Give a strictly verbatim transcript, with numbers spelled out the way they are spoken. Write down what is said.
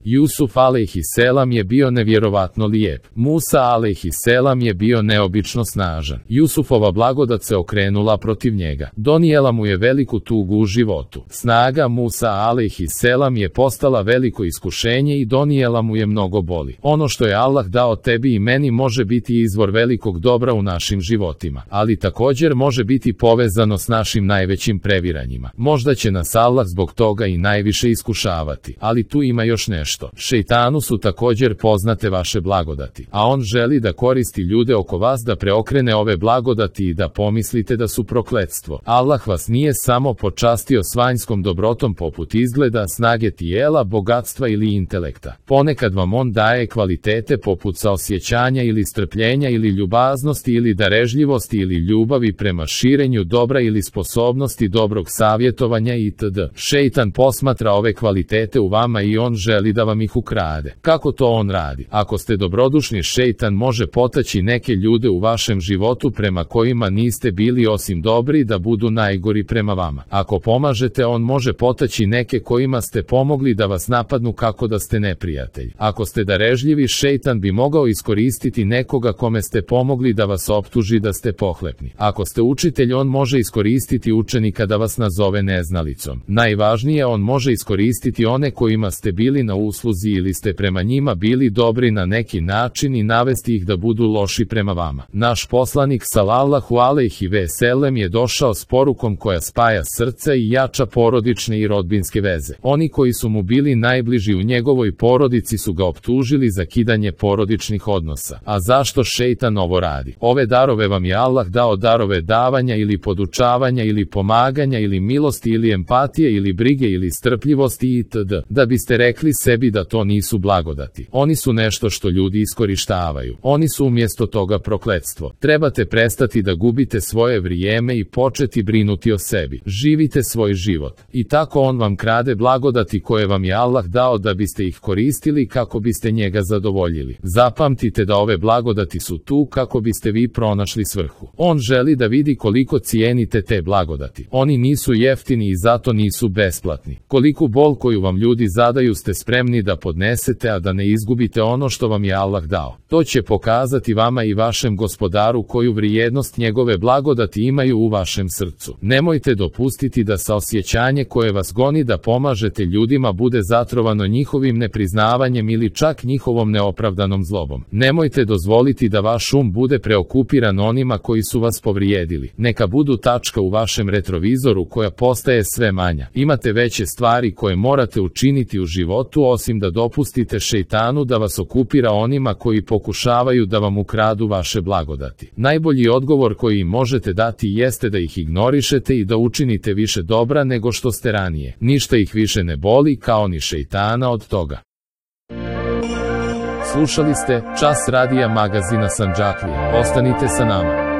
Jusuf alejhiselam je bio nevjerovatno lijep. Musa alejhiselam je bio neobično snažan. Jusufova blagodat se okrenula protiv njega. Donijela mu je veliku tugu u životu. Snaga Musa alejhiselam je postala veliko iskušenje i donijela mu je mnogo boli. Ono što je Allah dao tebi i meni može biti izvor velikog dobra u našim životima, ali također može biti povezano s našim najvećim previranjima. Možda će nas Allah zbog toga i najviše iskušavati, ali tu ima još nešto. Šejtanu su također poznate vaše blagodati, a on želi da koristi ljude oko vas da preokrene ove blagodati i da pomislite da su prokletstvo. Allah vas nije samo počastio s vanjskom dobrotom poput izgleda, snage tijela, bogatstva ili intelekta. Ponekad vam on daje kvalitete poput saosjećanja ili strpljenja ili ljubaznosti ili darežljivosti ili ljubavi prema širenju dobra ili sposobnosti dobrog savjetovanja itd. Šejtan posmatra ove kvalitete u vama i on želi da vam ih ukrade. Kako to on radi? Ako ste dobrodušni, šejtan može potaći neke ljude u vašem životu prema kojima niste bili osim dobri da budu najgori prema vama. Ako pomažete, on može potaći neke kojima ste pomogli da vas napadnu kako da ste neprijatelj. Ako ste darežljivi, šejtan bi mogao iskoristiti nekoga kome ste pomogli da vas optuži da ste pohlepni. Ako ste učitelj, on može iskoristiti učenika da vas nazove neznalicom. Najvažnije, on može iskoristiti one kojima ste bili na usluzi ili ste prema njima bili dobri na neki način i navesti ih da budu loši prema vama. Naš poslanik sallallahu alejhi ve sellem je došao s porukom koja spaja srce i jača porodične i rodbinske veze. Oni koji su mu bili najbliži u njegovoj porodici su ga optužili za kidanje porodičnih odnosa. A zašto šejtan ovo radi? Ove darove vam je Allah dao, darove davanja ili podučavanja ili pomaganja ili milosti ili empatije ili brige ili strpljivosti itd. Da biste rekli sebi da to nisu blagodati. Oni su nešto što ljudi iskorištavaju. Oni su umjesto toga prokletstvo. Trebate prestati da gubite svoje vrijeme i početi brinuti o sebi. Živite svoj život. I tako on vam krade blagodati koje vam je Allah dao da biste ih koristili kako biste njega zadovoljili. Zapamtite da ove blagodati su tu kako biste vi pronašli svrhu. On želi da vidi koliko cijenite te blagodati. Oni nisu jeftini i zato nisu besplatni. Koliku bol koju vam ljudi zadaju ste spremni da podnesete, a da ne izgubite ono što vam je Allah dao. To će pokazati vama i vašem gospodaru koju vrijednost njegove blagodati imaju u vašem srcu. Nemojte dopustiti da saosjećanje koje vas goni da pomažete ljudima bude zatrovano njihovim nepriznavanjem ili čak njihovom neopravdanom zlobom. Nemojte dozvoliti da vaš um bude preokupiran onima koji su vas povrijedili. Neka budu tačka u vašem retrovizoru koja postaje sve manja. Imate veće stvari koje morate učiniti u životu osim da dopustite šejtanu da vas okupira onima koji pokušavaju da vam ukradu vaše blagodati. Najbolji odgovor koji možete dati jeste da ih ignorišete i da učinite više dobra nego što ste ranije. Ništa ih više ne boli kao ni šejtana od toga. Slušali ste Čas radija magazina Sandžaklija. Ostanite sa nama.